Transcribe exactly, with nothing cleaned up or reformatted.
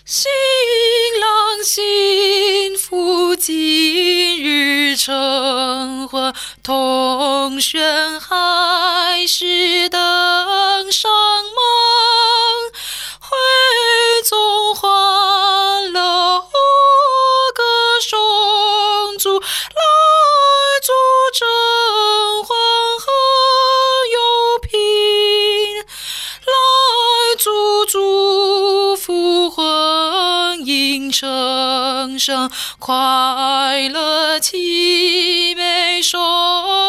新郎新妇今日成婚，同轩海誓登上门，会中欢乐歌颂主，来祝证婚和有平，来祝祝福婚姻成圣，快乐齐美收。